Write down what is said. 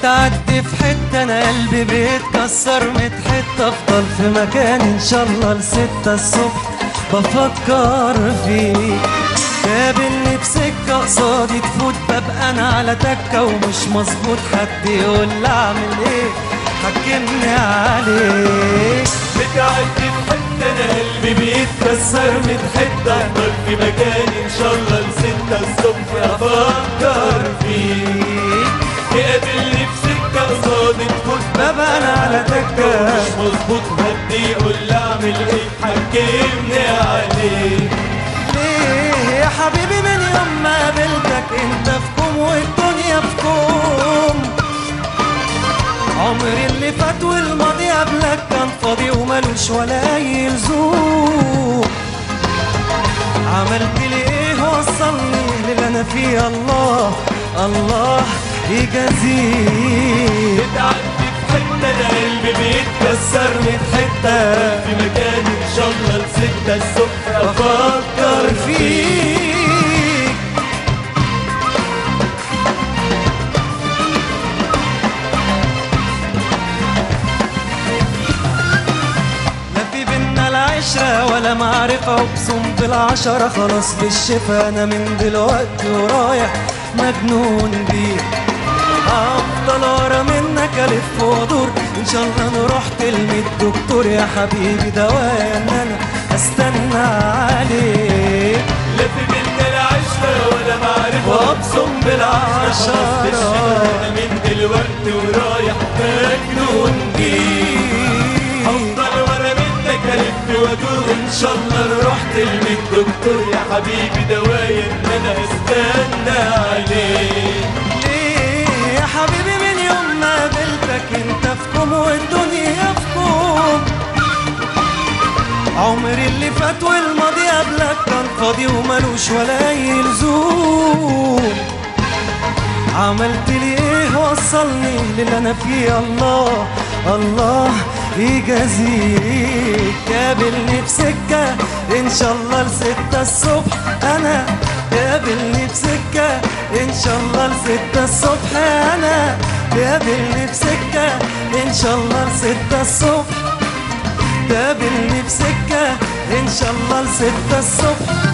بتعدي في حتة انا قلبي بيتكسر 100 حتة، افضل في مكان ان شاء الله ل6 الصبح بفكر فيك. قابلني بسكة قصادي تفوت ببقى انا على تكة ومش مظبوط، حد يقول لي اعمل ايه حكمني عليك. بتعدي في حتة انا قلبي بيتكسر 100 حتة، افضل في مكاني ان شاء الله ل6 الصبح افكر فيك. تقابلني بسكة قصادي تفوت ببقى انا على تكة مش مظبوط، حد يقول لي اعمل ايه حكمني عليك. ليه يا حبيبي من يوم ما قابلتك انت في كوم والدنيا في كوم، عمري اللي فات والماضي قبلك كان فاضي ومالوش ولا اي لزوم. عملت لي ايه وصلني للي انا فيه، الله الله يجازيك. بتعدي في حتة انا قلبي بيتكسر 100 حتة، في مكاني ان شاء الله ل6 الصبح افكر فيك. لا في بينا العشرة ولا معرفة وبصم بالعشرة، خلاص بالشفا انا من دلوقتي ورايح مجنون بيك. افضل ورا منك الف وادور ان شاء الله انا رحت ل100 دكتور، يا حبيبي دوايا ان انا استنى عليك. لا في بينا العشرة ولا معرفة وابصم بالعشرة انا من دلوقتي ورايح مجنون بيك. افضل ورا منك الف وادور ان شاء الله رحت ل100 دكتور، يا حبيبي دوايا ان انا استنى عليك. يا حبيبي من يوم ما قابلتك انت في كوم والدنيا في كوم، عمري اللي فات والماضي قبلك كان فاضي ومالوش ولا اي لزوم. عملت لي ايه وصلني للي انا فيه، الله الله يجازيك. قابلني بسكة ان شاء الله ل6 الصبح، انا قابلني بسكة ان شاء الله ل6 الصبح، انا قابلني بسكة ان شاء الله ل6 الصبح، قابلني بسكة ان شاء الله ل6 الصبح.